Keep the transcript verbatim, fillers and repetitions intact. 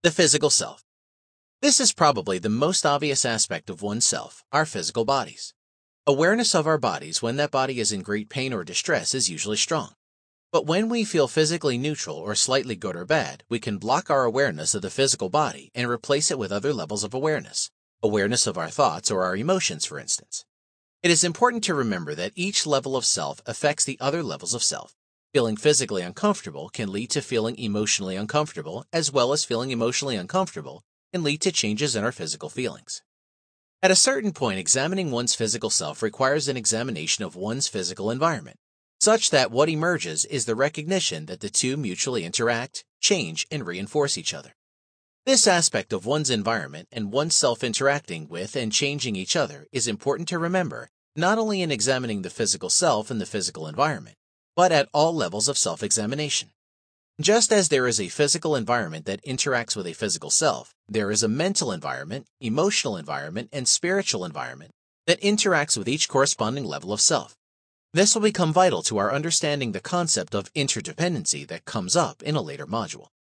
The physical self. This is probably the most obvious aspect of oneself, our physical bodies. Awareness of our bodies when that body is in great pain or distress is usually strong. But when we feel physically neutral or slightly good or bad, we can block our awareness of the physical body and replace it with other levels of awareness. Awareness of our thoughts or our emotions, for instance. It is important to remember that each level of self affects the other levels of self. Feeling physically uncomfortable can lead to feeling emotionally uncomfortable, as well as feeling emotionally uncomfortable can lead to changes in our physical feelings. At a certain point, examining one's physical self requires an examination of one's physical environment, such that what emerges is the recognition that the two mutually interact, change, and reinforce each other. This aspect of one's environment and one's self interacting with and changing each other is important to remember, not only in examining the physical self and the physical environment, but at all levels of self-examination. Just as there is a physical environment that interacts with a physical self, there is a mental environment, emotional environment, and spiritual environment that interacts with each corresponding level of self. This will become vital to our understanding the concept of interdependency that comes up in a later module.